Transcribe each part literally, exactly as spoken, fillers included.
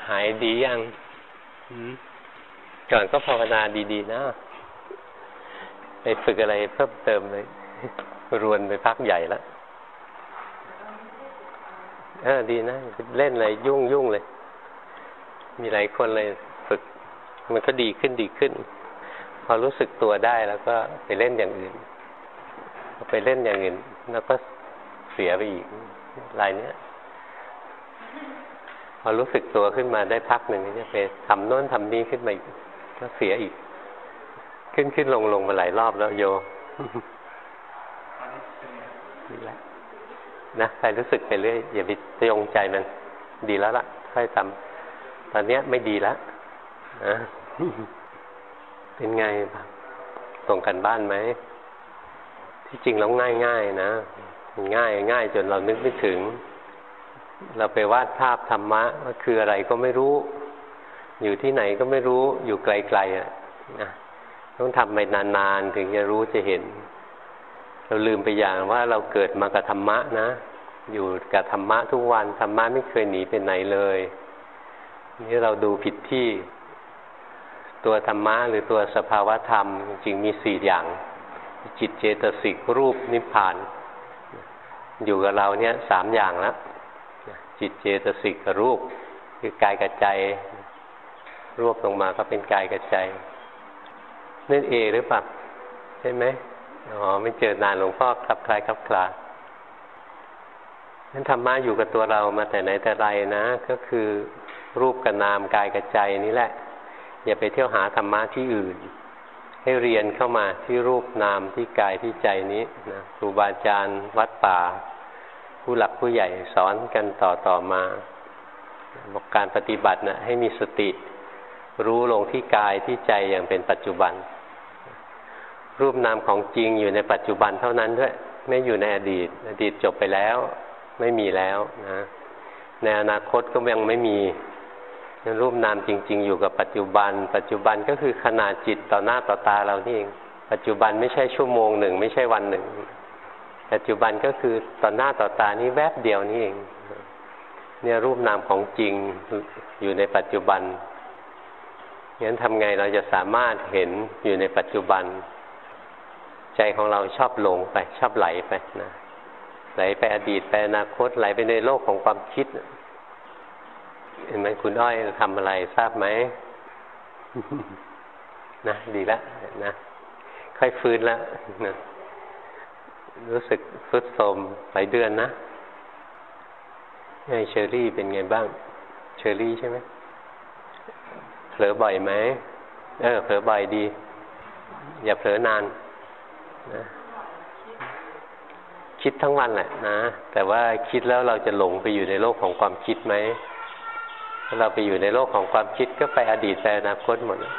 หายดียังก่อนก็ภาวนาดีๆนะไปฝึกอะไรเพิ่มเติมเลยรวนไปพักใหญ่แล้วเออดีนะเล่นอะไรยุ่งยุ่งเลยมีหลายคนเลยฝึกมันก็ดีขึ้นดีขึ้นพอรู้สึกตัวได้แล้วก็ไปเล่นอย่างอื่นไปเล่นอย่างอื่นแล้วก็เสียไปอีกรายเนี้ยพอรู้สึกตัวขึ้นมาได้พักหนึ่งจะไปทำโน้นทำนี้ขึ้นมาอีกก็เสียอีกขึ้นขึ้นลงลงมาหลายรอบแล้วโยนี่แหละนะใครรู้สึกไปเรื่อยอย่าไปจงใจมันดีแล้วล่ะค่อยทำตอนนี้ไม่ดีแล้วนะเป็นไงส่งกันบ้านไหมที่จริงแล้วง่ายๆนะง่ายง่ายจนเรานึกไม่ถึงเราไปวาดภาพธรรมะว่าคืออะไรก็ไม่รู้อยู่ที่ไหนก็ไม่รู้อยู่ไกลๆอ่ะนะต้องทำไปนานๆถึงจะรู้จะเห็นเราลืมไปอย่างว่าเราเกิดมากับธรรมะนะอยู่กับธรรมะทุกวันธรรมะไม่เคยหนีไปไหนเลยนี่เราดูผิดที่ตัวธรรมะหรือตัวสภาวะธรรมจริงๆมีสี่อย่างจิตเจตสิกรูปนิพพานอยู่กับเราเนี่ยสามอย่างแล้วจิตเจตสิกกับรูปคือกายกับใจรวบลงมาก็เป็นกายกับใจนั่นเองหรือเปล่าใช่ไหมอ๋อไม่เจอนานหลวงพ่อครับคลายครับคลานั้นธรรมะอยู่กับตัวเรามาแต่ไหนแต่ไรนะก็คือรูปกับนามกายกับใจนี่แหละอย่าไปเที่ยวหาธรรมะที่อื่นให้เรียนเข้ามาที่รูปนามที่กายที่ใจนี้นะครูบาอาจารย์วัดป่าผู้หลักผู้ใหญ่สอนกันต่อต่อมาบอกการปฏิบัตินะให้มีสติรู้ลงที่กายที่ใจอย่างเป็นปัจจุบันรูปนามของจริงอยู่ในปัจจุบันเท่านั้นด้วยไม่อยู่ในอดีตอดีตจบไปแล้วไม่มีแล้วนะในอนาคตก็ยังไม่มีรูปนามจริงๆอยู่กับปัจจุบันปัจจุบันก็คือขณะจิตต่อหน้าต่อตาเรานี่เองปัจจุบันไม่ใช่ชั่วโมงหนึ่งไม่ใช่วันหนึ่งปัจจุบันก็คือต่อหน้าต่อตานี้แวบเดียวนี่เองเนี่ยรูปนามของจริงอยู่ในปัจจุบันงั้นทำไงเราจะสามารถเห็นอยู่ในปัจจุบันใจของเราชอบหลงไปชอบไหลไปนะไหลไปอดีตไปอนาคตไหลไปในโลกของความคิดเห็นไหมคุณอ้อยทำอะไรทราบไหม นะดีแล้วนะค่อยฟื้นแล้วนะรู้สึกทรุดโทรมหลายเดือนนะไอ้เชอรี่เป็นไงบ้างเชอรี่ใช่ไหมเผลอบ่อยไหมเออเผลอบ่อยดีอย่าเผลอนานนะคิดทั้งวันแหละนะแต่ว่าคิดแล้วเราจะหลงไปอยู่ในโลกของความคิดไหมถ้าเราไปอยู่ในโลกของความคิดก็ไปอดีตไปอนาคตหมด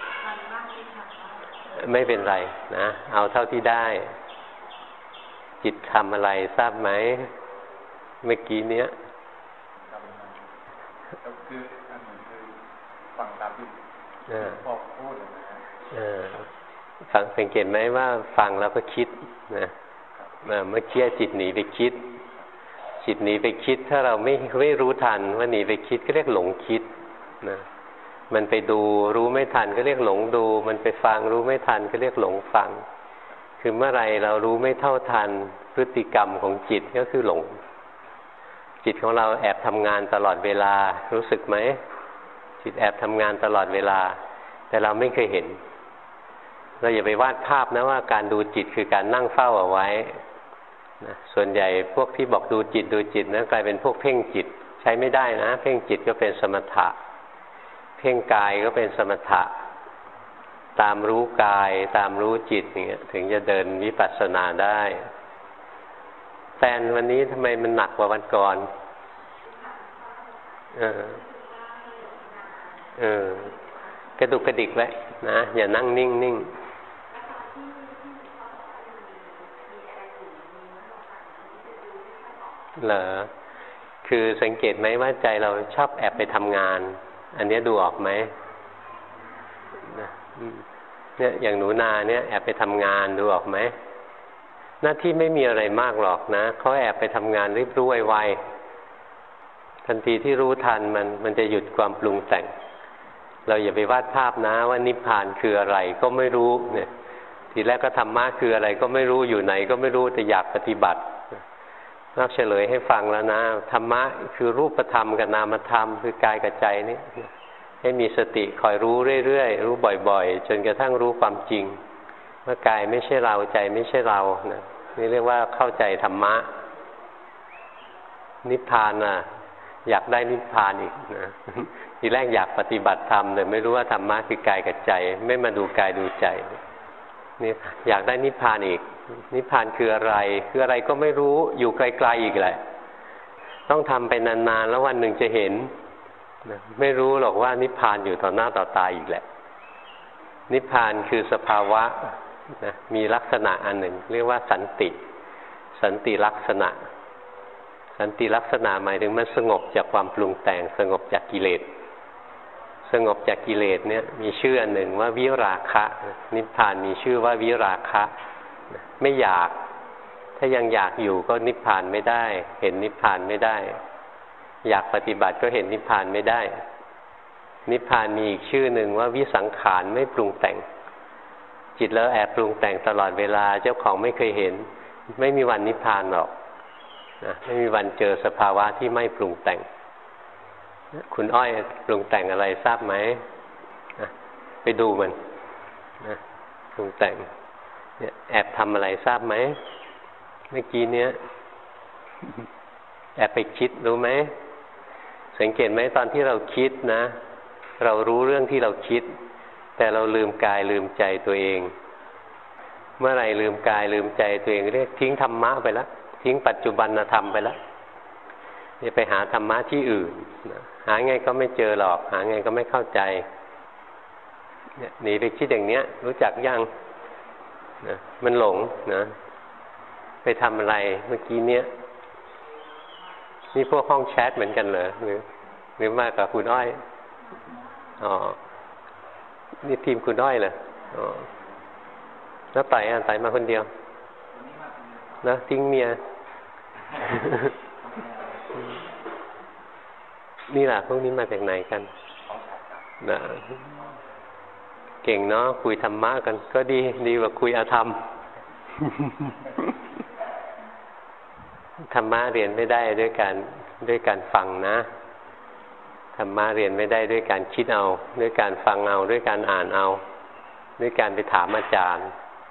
ไม่เป็นไรนะเอาเท่าที่ได้จิตทำอะไรทราบไหมเมื่อกี้เนี้ยคือฟังตามที่พ่อพูดเลยนะฟังสังเกตไหมว่าฟังแล้วก็คิดนะเมื่อกี้จิตหนีไปคิดจิตหนีไปคิดถ้าเราไม่ไม่รู้ทันว่าหนีไปคิดก็เรียกหลงคิดนะมันไปดูรู้ไม่ทันก็เรียกหลงดูมันไปฟังรู้ไม่ทันก็เรียกหลงฟังคือเมื่อไรเรารู้ไม่เท่าทันพฤติกรรมของจิตก็คือหลงจิตของเราแอบทำงานตลอดเวลารู้สึกไหมจิตแอบทำงานตลอดเวลาแต่เราไม่เคยเห็นเราอย่าไปวาดภาพนะว่าการดูจิตคือการนั่งเฝ้าเอาไว้นะส่วนใหญ่พวกที่บอกดูจิตดูจิตนะกลายเป็นพวกเพ่งจิตใช้ไม่ได้นะเพ่งจิตก็เป็นสมถะเพ่งกายก็เป็นสมถะตามรู้กายตามรู้จิตอย่างเงี้ยถึงจะเดินวิปัสสนาได้แฟนวันนี้ทำไมมันหนักกว่าวันก่อนเออเออกระดุกกระดิกไว้นะอย่านั่งนิ่งนิ่งเหรอคือสังเกตไหมว่าใจเราชอบแอบไปทำงานอันนี้ดูออกไหมเนี่ยอย่างหนูนาเนี่ยแอบไปทำงานดูออกไหมหน้าที่ไม่มีอะไรมากหรอกนะเขาแอบไปทำงานรีบรู้ไวๆทันทีที่รู้ทันมันมันจะหยุดความปรุงแต่งเราอย่าไปวาดภาพนะว่านิพพานคืออะไรก็ไม่รู้เนี่ยทีแรกก็ธรรมะคืออะไรก็ไม่รู้อยู่ไหนก็ไม่รู้แต่อยากปฏิบัตินอกเฉลยให้ฟังแล้วนะธรรมะคือรูปธรรมกับนามธรรมคือกายกับใจนี่ให้มีสติคอยรู้เรื่อยๆรู้บ่อยๆจนกระทั่งรู้ความจริงว่ากายไม่ใช่เราใจไม่ใช่เรานะนี่เรียกว่าเข้าใจธรรมะนิพพานน่ะอยากได้นิพพานอีกนะทีแรกอยากปฏิบัติธรรมแต่ไม่รู้ว่าธรรมะคือกายกับใจไม่มาดูกายดูใจนี่อยากได้นิพพานอีกนิพพานคืออะไรคืออะไรก็ไม่รู้อยู่ไกลๆอีกแหละต้องทำไปนานๆแล้ววันหนึ่งจะเห็นนะไม่รู้หรอกว่านิพพานอยู่ต่อหน้าต่อตาอีกแหละนิพพานคือสภาวะนะมีลักษณะอันหนึ่งเรียกว่าสันติสันติลักษณะสันติลักษณะหมายถึงมันสงบจากความปรุงแต่งสงบจากกิเลสสงบจากกิเลสเนี่ยมีชื่ออันหนึ่งว่าวิราคะนิพพานมีชื่อว่าวิราคะไม่อยากถ้ายังอยากอยู่ก็นิพพานไม่ได้เห็นนิพพานไม่ได้อยากปฏิบัติก็เห็นนิพพานไม่ได้นิพพานมีอีกชื่อหนึ่งว่าวิสังขารไม่ปรุงแต่งจิตแล้วแอบปรุงแต่งตลอดเวลาเจ้าของไม่เคยเห็นไม่มีวันนิพพานหรอกนะไม่มีวันเจอสภาวะที่ไม่ปรุงแต่งคุณอ้อยปรุงแต่งอะไรทราบไหมนะไปดูมันนะปรุงแต่งเนี่ยแอบทำอะไรทราบไหมเมื่อกี้เนี้ยแอบไปคิดรู้ไหมสังเกตไหมตอนที่เราคิดนะเรารู้เรื่องที่เราคิดแต่เราลืมกายลืมใจตัวเองเมื่อไหร่ลืมกายลืมใจตัวเองเรียกทิ้งธรรมะไปแล้วทิ้งปัจจุบันธรรมไปแล้วจะไปหาธรรมะที่อื่นหาไงก็ไม่เจอหรอกหาไงก็ไม่เข้าใจเนี่ยหนีไปคิดอย่างเนี้ยรู้จักยังนะมันหลงนะไปทำอะไรเมื่อกี้เนี้ยนี่พวกห้องแชทเหมือนกันเหรอหรือหรือมากับคุณอ้อยอ๋อนี่ทีมคุณอ้อยเหรออ๋อแล้วไต่อ่ะไต่มาคนเดียวนะทิ้งเมียนี่แหละพวกนี้มาจากไหนกันนะเก่งเนาะคุยธรรมะกันก็ดีดีกว่าคุยอาธรรมธรรมะเรียนไม่ได้ด้วยการด้วยการฟังนะธรรมะเรียนไม่ได้ด้วยการคิดเอาด้วยการฟังเอาด้วยการอ่านเอาด้วยการไปถามอาจารย์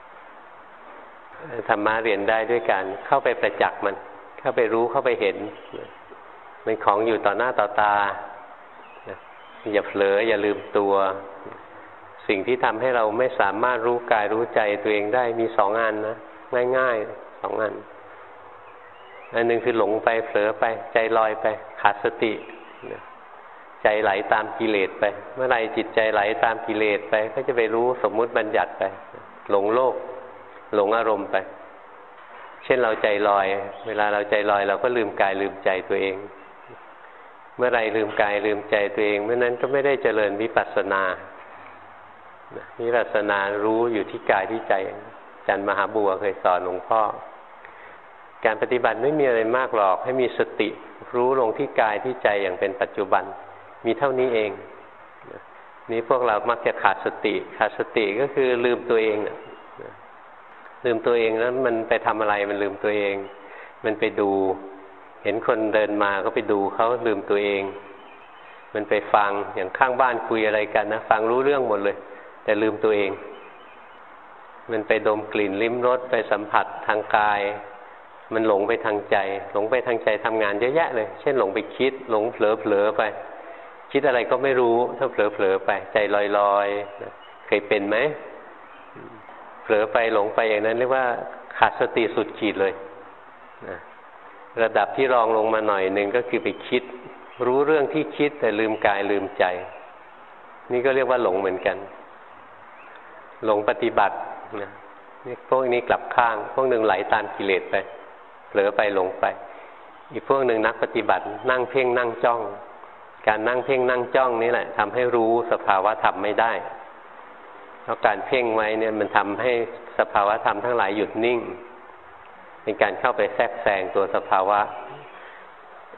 ธรรมะเรียนได้ด้วยการเข้าไปประจักษ์มันเข้าไปรู้เข้าไปเห็นมันของอยู่ต่อหน้าต่อตาอย่าเผลออย่าลืมตัวสิ่งที่ทำให้เราไม่สามารถรู้กายรู้ใจตัวเองได้มีสองอันนะง่ายๆสองอันอันหนึ่งคือหลงไปเผลอไปใจลอยไปขาดสติใจไหลตามกิเลสไปเมื่อไรจิตใจไหลตามกิเลสไปก็จะไปรู้สมมุติบัญญัติไปหลงโลกหลงอารมณ์ไปเช่นเราใจลอยเวลาเราใจลอยเราก็ลืมกายลืมใจตัวเองเมื่อไรลืมกายลืมใจตัวเองเมื่อนั้นก็ไม่ได้เจริญวิปัสสนาวิปัสสนารู้อยู่ที่กายที่ใจอาจารย์มหาบัวเคยสอนหลวงพ่อการปฏิบัติไม่มีอะไรมากหรอกให้มีสติรู้ลงที่กายที่ใจอย่างเป็นปัจจุบันมีเท่านี้เองนี่พวกเรามักจะขาดสติขาดสติก็คือลืมตัวเองนะลืมตัวเองแล้วมันไปทำอะไรมันลืมตัวเองมันไปดูเห็นคนเดินมาก็ไปดูเขาลืมตัวเองมันไปฟังอย่างข้างบ้านคุยอะไรกันนะฟังรู้เรื่องหมดเลยแต่ลืมตัวเองมันไปดมกลิ่นลิ้มรสไปสัมผัสทางกายมันหลงไปทางใจหลงไปทางใจทำงานเยอะแยะเลยเช่นหลงไปคิดหลงเผลอเผลอไปคิดอะไรก็ไม่รู้ถ้าเผลอเผลอไปใจลอยลอยเคยเป็นไหมเผลอไปหลงไปอย่างนั้นเรียกว่าขาดสติสุดขีดเลยนะระดับที่รองลงมาหน่อยหนึ่งก็คือไปคิดรู้เรื่องที่คิดแต่ลืมกายลืมใจนี่ก็เรียกว่าหลงเหมือนกันหลงปฏิบัตินะนี่พวกนี้กลับข้างพวกหนึ่งไหลตามกิเลสไปเผลอไปหลงไปอีกพวกหนึ่งนักปฏิบัตินั่งเพ่งนั่งจ้องการนั่งเพ่งนั่งจ้องนี่แหละทำให้รู้สภาวะธรรมไม่ได้เพราะการเพ่งไว้เนี่ยมันทำให้สภาวะธรรมทั้งหลายหยุดนิ่งเป็นการเข้าไปแทรกแซงตัวสภาวะ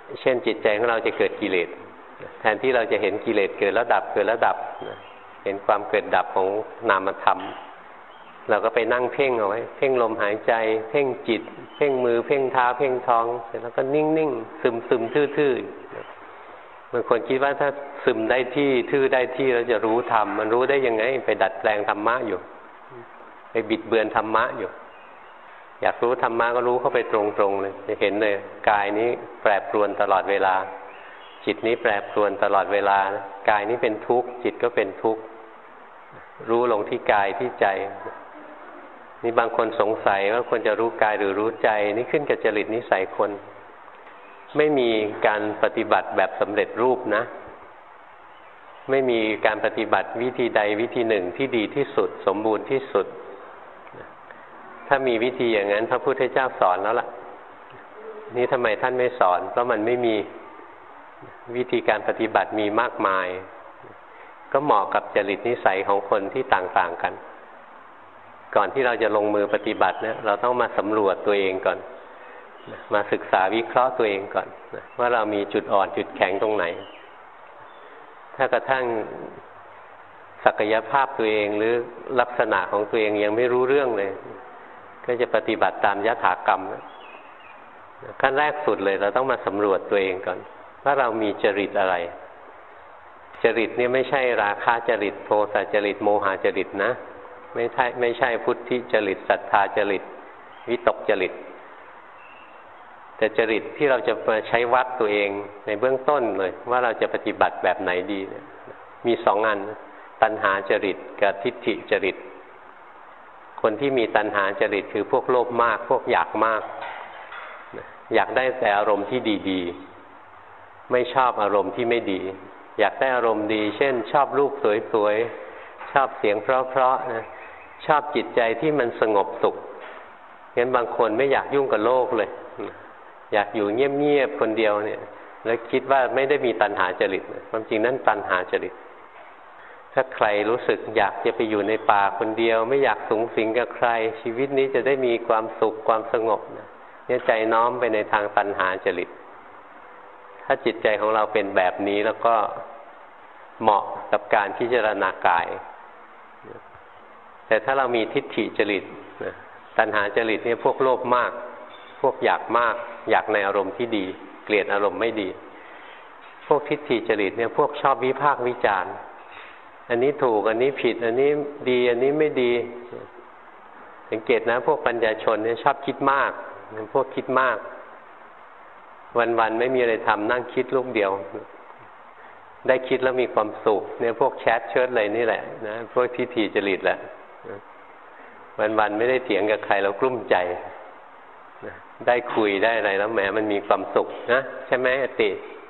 เช่นจิตใจของเราจะเกิดกิเลสแทนที่เราจะเห็นกิเลสเกิดแล้วดับเกิดแล้วดับเห็นความเกิดดับของนามธรรมเราก็ไปนั่งเพ่งเอาไว้เพ่งลมหายใจเพ่งจิตเพ่งมือเพ่งเท้าเพ่งท้องเสร็จแล้วก็นิ่งๆซึมๆทื่อๆบางคนคิดว่าถ้าซึมได้ที่ทื่อได้ที่แล้วจะรู้ธรรมมันรู้ได้ยังไงไปดัดแปลงธรรมะอยู่ไปบิดเบือนธรรมะอยู่อยากรู้ธรรมะก็รู้เข้าไปตรงๆเลยจะเห็นเลยกายนี้แปรปรวนตลอดเวลาจิตนี้แปรปรวนตลอดเวลากายนี้เป็นทุกข์จิตก็เป็นทุกข์รู้ลงที่กายที่ใจนี่บางคนสงสัยว่าควรจะรู้กายหรือรู้ใจนี่ขึ้นกับจริตนิสัยคนไม่มีการปฏิบัติแบบสำเร็จรูปนะไม่มีการปฏิบัติวิธีใดวิธีหนึ่งที่ดีที่สุดสมบูรณ์ที่สุดถ้ามีวิธีอย่างนั้นพระพุทธเจ้าสอนแล้วล่ะนี่ทำไมท่านไม่สอนเพราะมันไม่มีวิธีการปฏิบัติมีมากมายก็เหมาะกับจริตนิสัยของคนที่ต่างๆกันก่อนที่เราจะลงมือปฏิบัติเนี่ยเราต้องมาสำรวจตัวเองก่อนมาศึกษาวิเคราะห์ตัวเองก่อนว่าเรามีจุดอ่อนจุดแข็งตรงไหนถ้ากระทั่งศักยภาพตัวเองหรือลักษณะของตัวเองยังไม่รู้เรื่องเลยก็จะปฏิบัติตามยถากรรมขั้นแรกสุดเลยเราต้องมาสำรวจตัวเองก่อนว่าเรามีจริตอะไรจริตนี่ไม่ใช่ราคะจริตโทสะจริตโมหะจริตนะไม่ใช่ไม่ใช่พุทธิจริตศรัทธาจริตวิตกจริตแต่จริตที่เราจะมาใช้วัดตัวเองในเบื้องต้นเลยว่าเราจะปฏิบัติแบบไหนดีเนี่ยมีสองอันตัณหาจริตกับทิฏฐิจริตคนที่มีตัณหาจริตคือพวกโลภมากพวกอยากมากอยากได้แต่อารมณ์ที่ดีๆไม่ชอบอารมณ์ที่ไม่ดีอยากได้อารมณ์ดีเช่นชอบรูปสวยๆชอบเสียงเพราะๆนะชอบจิตใจที่มันสงบสุขงั้นบางคนไม่อยากยุ่งกับโลกเลยอยากอยู่เงียบๆคนเดียวเนี่ยแล้วคิดว่าไม่ได้มีตัณหาจริตความจริงนั้นตัณหาจริตถ้าใครรู้สึกอยากจะไปอยู่ในป่าคนเดียวไม่อยากสุงสิงกับใครชีวิตนี้จะได้มีความสุขความสงบเนี่ยใจน้อมไปในทางตัณหาจริตถ้าจิตใจของเราเป็นแบบนี้แล้วก็เหมาะกับการพิจารณากายแต่ถ้าเรามีทิฏฐิจริตตัณหาจริตเนี่ยพวกโลภมากพวกอยากมากอยากในอารมณ์ที่ดีเกลียดอารมณ์ไม่ดีพวกทิฏฐิจริตเนี่ยพวกชอบวิพากษ์วิจารณ์อันนี้ถูกอันนี้ผิดอันนี้ดีอันนี้ไม่ดีสังเกตนะพวกปัญญาชนเนี่ยชอบคิดมากพวกคิดมากวันๆไม่มีอะไรทำนั่งคิดลูกเดียวได้คิดแล้วมีความสุขเนี่ยพวกแชทเชิดอะไรนี่แหละนะพวกทิฏฐิจริตแหละวันๆไม่ได้เถียงกับใครแล้วกลุ้มใจได้คุยได้อะไรแล้วแหมมันมีความสุขนะใช่ไหมอติ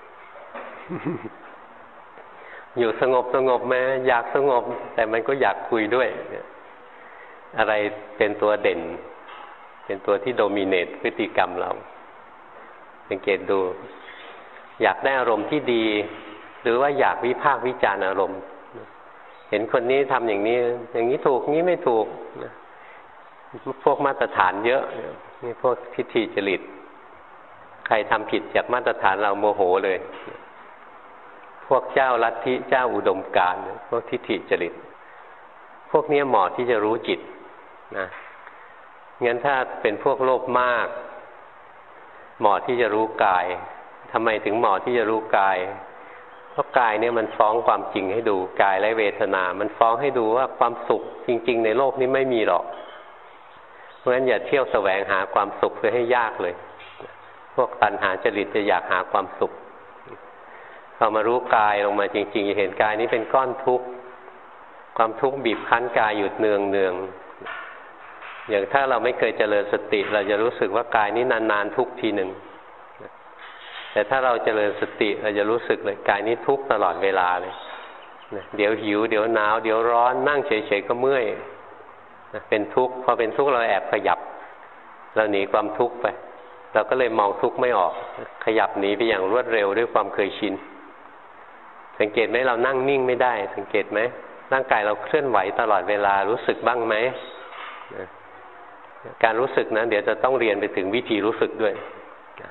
อยู่สงบสงบแม้อยากสงบแต่มันก็อยากคุยด้วยอะไรเป็นตัวเด่นเป็นตัวที่โดมิเนตพฤติกรรมเราสังเกตดูอยากได้อารมณ์ที่ดีหรือว่าอยากวิพากษ์วิจารณ์อารมณ์เห็นคนนี้ทำอย่างนี้อย่างนี้ถูกนี้ไม่ถูกพวกมาตรฐานเยอะนี่พวกทิฏฐิจริตใครทำผิดจากมาตรฐานเราโมโหเลยพวกเจ้าลัทธิเจ้าอุดมการณ์พวกทิฏฐิจริตพวกนี้เหมาะที่จะรู้จิตนะงั้นถ้าเป็นพวกโลภมากเหมาะที่จะรู้กายทำไมถึงเหมาะที่จะรู้กายเพราะกายเนี่ยมันฟ้องความจริงให้ดูกายและเวทนามันฟ้องให้ดูว่าความสุขจริงๆในโลกนี้ไม่มีหรอกเพราะฉะนั้นอย่าเที่ยวแสวงหาความสุขเพื่อให้ยากเลยพวกตัณหาจริตจะอยากหาความสุขพอมารู้กายลงมาจริงๆจะเห็นกายนี้เป็นก้อนทุกข์ความทุกข์บีบคั้นกายอยู่เนืองเนืองอย่างถ้าเราไม่เคยเจริญสติเราจะรู้สึกว่ากายนี้นานๆทุกทีหนึ่งแต่ถ้าเราเจริญสติเราจะรู้สึกเลยกายนี้ทุกตลอดเวลาเลยเดี๋ยวหิวเดี๋ยวหนาวเดี๋ยวร้อนนั่งเฉยๆก็เมื่อยเป็นทุกข์พอเป็นทุกข์เราแอบขยับเราหนีความทุกข์ไปเราก็เลยมองทุกข์ไม่ออกขยับหนีไปอย่างรวดเร็วด้วยความเคยชินสังเกตไหมเรานั่งนิ่งไม่ได้สังเกตไหมร่างกายเราเคลื่อนไหวตลอดเวลารู้สึกบ้างไหมการรู้สึกนะเดี๋ยวจะต้องเรียนไปถึงวิธีรู้สึกด้วย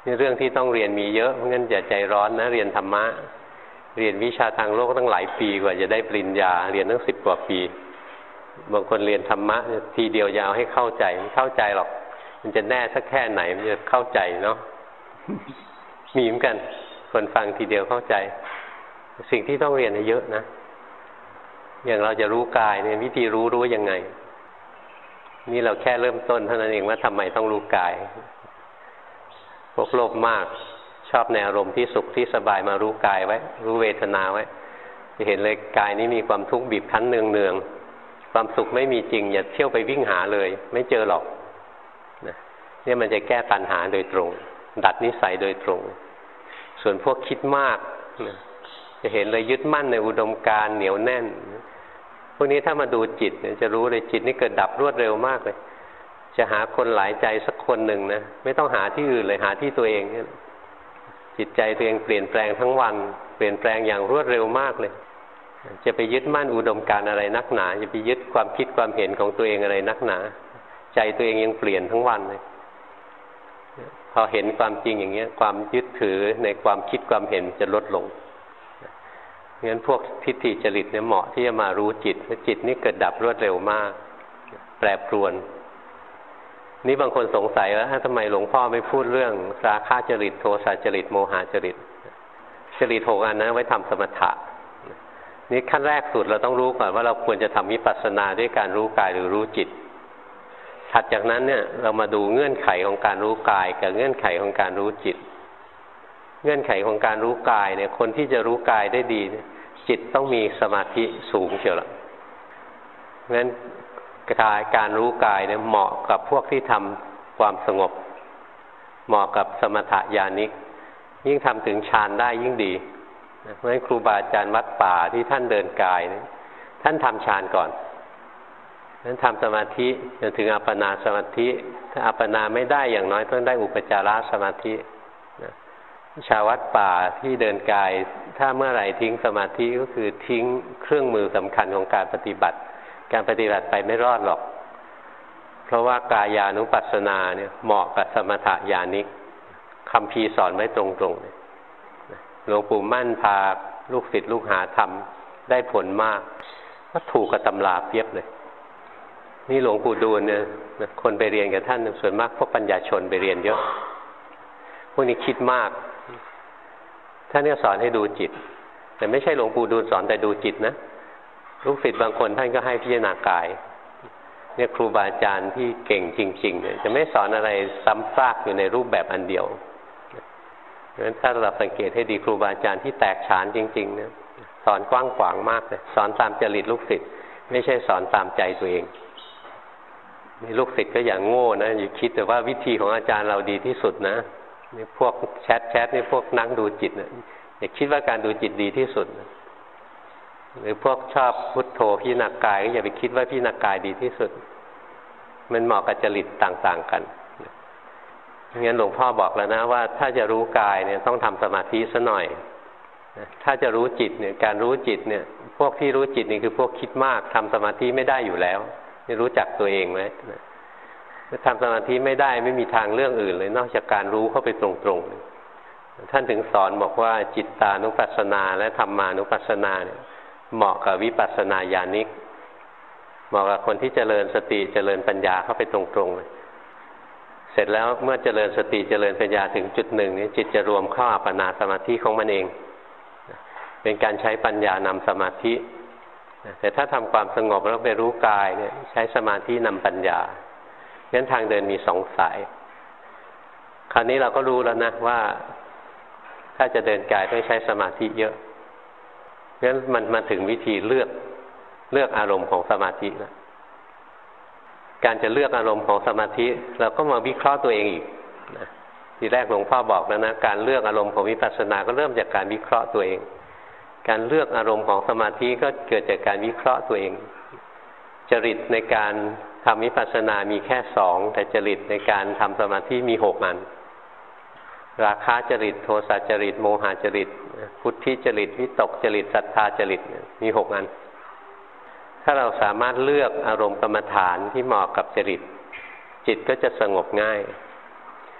นี่เรื่องที่ต้องเรียนมีเยอะเพราะงั้นอย่าใจร้อนนะเรียนธรรมะเรียนวิชาทางโลกตั้งหลายปีกว่าจะได้ปริญญาเรียนตั้งสิบกว่าปีบางคนเรียนธรรมะทีเดียวยาวให้เข้าใจไม่เข้าใจหรอกมันจะแน่สักแค่ไหนมันจะเข้าใจเนาะ มีเหมือนกันคนฟังทีเดียวเข้าใจสิ่งที่ต้องเรียนเยอะนะอย่างเราจะรู้กายเนี่ยวิธีรู้รู้ยังไงนี่เราแค่เริ่มต้นเท่านั้นเองว่าทำไมต้องรู้กายพวกโลภมากชอบในอารมณ์ที่สุขที่สบายมารู้กายไว้รู้เวทนาไว้จะเห็นเลยกายนี้มีความทุกข์บีบคั้นเนืองๆความสุขไม่มีจริงอย่าเที่ยวไปวิ่งหาเลยไม่เจอหรอกนะเนี่ยมันจะแก้ปัญหาโดยตรงดัดนิสัยโดยตรงส่วนพวกคิดมากนะจะเห็นเลยยึดมั่นในอุดมการณ์เหนียวแน่นพวกนี้ถ้ามาดูจิตเนี่ยจะรู้เลยจิตนี่เกิดดับรวดเร็วมากเลยจะหาคนหลายใจสักคนหนึ่งนะไม่ต้องหาที่อื่นเลยหาที่ตัวเองเนี่ยจิตใจตัวเองเปลี่ยนแปลงทั้งวันเปลี่ยนแปลงอย่างรวดเร็วมากเลยจะไปยึดมั่นอุดมการณ์อะไรนักหนาจะไปยึดความคิดความเห็นของตัวเองอะไรนักหนาใจตัวเองยังเปลี่ยนทั้งวันเลยพอเห็นความจริงอย่างเงี้ยความยึดถือในความคิดความเห็นจะลดลงงั้นพวกทิฏฐิจริตเนี่ยเหมาะที่จะมารู้จิตเพราะจิตนี่เกิดดับรวดเร็วมากแปรปรวนนี่บางคนสงสัยว่าทำไมหลวงพ่อไม่พูดเรื่องราคะจริตโทสะจริตโมหะจริตจริตหกอันนั้นไว้ทำสมถะนี่ขั้นแรกสุดเราต้องรู้ก่อนว่าเราควรจะทำวิปัสสนาด้วยการรู้กายหรือรู้จิตถัดจากนั้นเนี่ยเรามาดูเงื่อนไขของการรู้กายกับเงื่อนไขของการรู้จิตเงื่อนไขของการรู้กายเนี่ยคนที่จะรู้กายได้ดีจิตต้องมีสมาธิสูงเชียวละงั้นกายการรู้กายเนี่ยเหมาะกับพวกที่ทำความสงบเหมาะกับสมถะญาณิกยิ่งทำถึงฌานได้ยิ่งดีเพราะฉะนั้นครูบาอาจารย์วัดป่าที่ท่านเดินกายเนี่ยท่านทำฌานก่อนท่านทำสมาธิจนถึงอัปปนาสมาธิถ้าอัปปนาไม่ได้อย่างน้อยต้องได้อุปจารสมาธิชาววัดป่าที่เดินกายถ้าเมื่อไหร่ทิ้งสมาธิก็คือทิ้งเครื่องมือสำคัญของการปฏิบัติการปฏิบัติไปไม่รอดหรอกเพราะว่ากายานุปัสสนาเนี่ยเหมาะกับสมถะญาณิกคัมภีร์สอนไว้ตรงๆเลยหลวงปู่มั่นพาลูกศิษย์ลูกหาทำได้ผลมากก็ถูกกับตำราเปียบเลยนี่หลวงปู่ดูลเนี่ยคนไปเรียนกับท่านส่วนมากพวกปัญญาชนไปเรียนเยอะพวกนี้คิดมากท่านเนี่ยสอนให้ดูจิตแต่ไม่ใช่หลวงปู่ดูลสอนแต่ดูจิตนะลูกศิษย์บางคนท่านก็ให้พิจารณากายเนี่ยครูบาอาจารย์ที่เก่งจริงๆเนี่ยจะไม่สอนอะไรซ้ำซากอยู่ในรูปแบบอันเดียวเพราะฉะนั้นถ้าเราสังเกตให้ดีครูบาอาจารย์ที่แตกฉานจริงๆเนี่ยสอนกว้างขวางมากเลยสอนตามจริตลูกศิษย์ไม่ใช่สอนตามใจตัวเองนี่ลูกศิษย์ก็อย่างโง่นะอย่าคิดแต่ว่าวิธีของอาจารย์เราดีที่สุดนะนี่พวกแชทแชทนี่พวกนั่งดูจิตนะอย่าคิดว่าการดูจิตดีที่สุดนะหรือพวกชอบพุทโธพิจารณากายก็อย่าไปคิดว่าพิจารณากายดีที่สุดมันเหมาะกับจริตต่างๆกันงั้นหลวงพ่อบอกแล้วนะว่าถ้าจะรู้กายเนี่ยต้องทำสมาธิซะหน่อยถ้าจะรู้จิตเนี่ยการรู้จิตเนี่ยพวกที่รู้จิตนี่คือพวกคิดมากทำสมาธิไม่ได้อยู่แล้วไม่รู้จักตัวเองไหมถ้าทำสมาธิไม่ได้ไม่มีทางเรื่องอื่นเลยนอกจากการรู้เข้าไปตรงๆท่านถึงสอนบอกว่าจิตตานุปัสสนาและธรรมานุปัสสนาเนี่ยเหมาะกับวิปัสสนาญาณิกเหมาะกับคนที่เจริญสติเจริญปัญญาเข้าไปตรงๆเลยเสร็จแล้วเมื่อเจริญสติเจริญปัญญาถึงจุดหนึ่งนี้จิตจะรวมเข้าอัปปนาสมาธิของมันเองเป็นการใช้ปัญญานำสมาธิแต่ถ้าทำความสงบแล้วไปรู้กายเนี่ยใช้สมาธินำปัญญางั้นทางเดินมีสองสายคราวนี้เราก็รู้แล้วนะว่าถ้าจะเดินกายต้องใช้สมาธิเยอะงั้นมันมาถึงวิธีเลือกเลือกอารมณ์ของสมาธิแล้วการจะเลือกอารมณ์ของสมาธิเราก็มาวิเคราะห์ตัวเองอีกนะทีแรกหลวงพ่อบอกแล้วนะการเลือกอารมณ์ของวิปัสสนาก็เริ่มจากการวิเคราะห์ตัวเองการเลือกอารมณ์ของสมาธิก็เกิดจากการวิเคราะห์ตัวเองจริตในการทำวิปัสสนามีแค่สองแต่จริตในการทำสมาธิมีหกอันราคะจริตโทสะจริตโมหะจริตพุทธิจริตวิตกจริตศรัทธาจริตมีหกอันถ้าเราสามารถเลือกอารมณ์กรรมฐานที่เหมาะกับจริตจิตก็จะสงบง่าย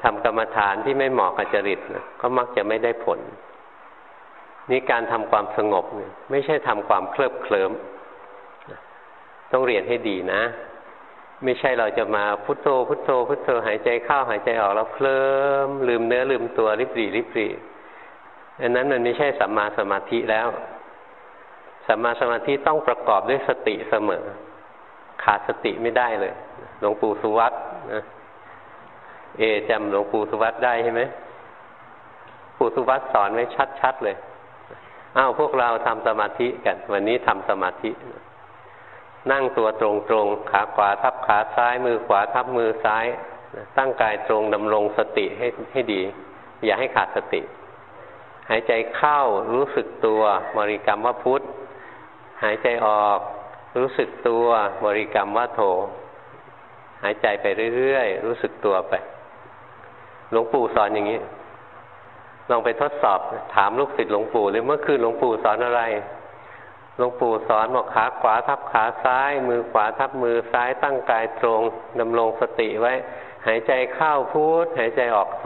ทำกรรมฐานที่ไม่เหมาะกับจริตนะก็มักจะไม่ได้ผลนี่การทำความสงบเนี่ยไม่ใช่ทำความเคลิบเคลิ้มต้องเรียนให้ดีนะไม่ใช่เราจะมาพุทโธพุทโธพุทโธหายใจเข้าหายใจออกแล้วเคลิ้มลืมเนื้อลืมตัวริบหรี่ริบหรี่อันนั้นมันไม่ใช่สัมมาสมาธิแล้วสัมมาสมาธิต้องประกอบด้วยสติเสมอขาดสติไม่ได้เลยหลวงปู่สุวัตนะเอจำหลวงปู่สุวัตได้ใช่ไหมปู่สุวัตสอนไว้ชัดๆเลยอ้าวพวกเราทำสมาธิกันวันนี้ทำสมาธินั่งตัวตรงๆขาขวาทับขาซ้ายมือขวาทับมือซ้ายตั้งกายตรงดำรงสติให้ให้ดีอย่าให้ขาดสติหายใจเข้ารู้สึกตัวบริกรรมว่าพุทธหายใจออกรู้สึกตัวบริกรรมว่าโธหายใจไปเรื่อยๆรู้สึกตัวไปหลวงปู่สอนอย่างนี้ลองไปทดสอบถามลูกศิษย์หลวงปู่เลยเมื่อคืนหลวงปู่สอนอะไรหลวงปู่สอนบอกขาขวาทับขาซ้ายมือขวาทับมือซ้ายตั้งกายตรงดำรงสติไว้หายใจเข้าพุทหายใจออกโธ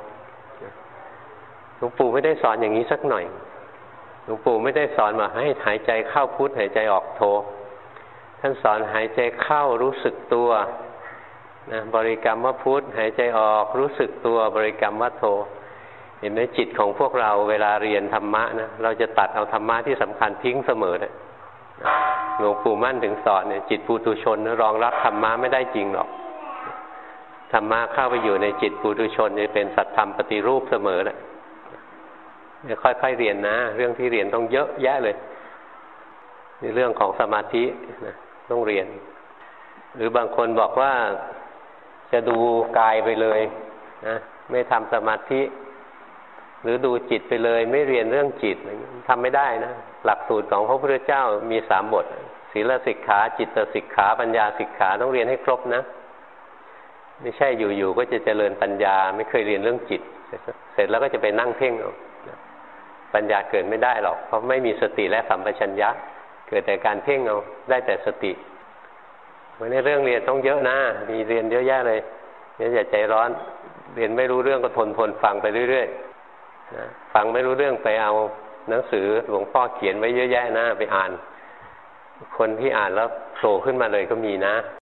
หลวงปู่ไม่ได้สอนอย่างนี้สักหน่อยหลวงปู่ไม่ได้สอนมาให้หายใจเข้าพุทหายใจออกโธท่านสอนหายใจเข้ารู้สึกตัวนะบริกรรมว่าพุทหายใจออกรู้สึกตัวบริกรรมว่าโธเห็นไหมจิตของพวกเราเวลาเรียนธรรมะนะเราจะตัดเอาธรรมะที่สำคัญทิ้งเสมอนะหลวงปู่มั่นถึงสอนเนี่ยจิตปุถุชนรองรับธรรมะไม่ได้จริงหรอกธรรมะเข้าไปอยู่ในจิตปุถุชนจะเป็นสัตธรรมปฏิรูปเสมอนะค่อยๆเรียนนะเรื่องที่เรียนต้องเยอะแยะเลยในเรื่องของสมาธินะต้องเรียนหรือบางคนบอกว่าจะดูกายไปเลยนะไม่ทำสมาธิหรือดูจิตไปเลยไม่เรียนเรื่องจิตทำไม่ได้นะหลักสูตรของพระพุทธเจ้ามีสามบทศีลสิกขาจิตสิกขาปัญญาสิกขาต้องเรียนให้ครบนะไม่ใช่อยู่ๆก็จะเจริญปัญญาไม่เคยเรียนเรื่องจิตเสร็จแล้วก็จะไปนั่งเพ่งเอาปัญญาเกิดไม่ได้หรอกเพราะไม่มีสติและสัมปชัญญะเกิดแต่การเพ่งเอาได้แต่สติเพราะในเรื่องเรียนต้องเยอะนะมีเรียนเยอะแยะเลยอย่าใจร้อนเรียนไม่รู้เรื่องก็ทนทนฟังไปเรื่อยๆนะฟังไม่รู้เรื่องไปเอาหนังสือหลวงพ่อเขียนไว้เยอะแยะนะไปอ่านคนที่อ่านแล้วโผล่ขึ้นมาเลยก็มีนะ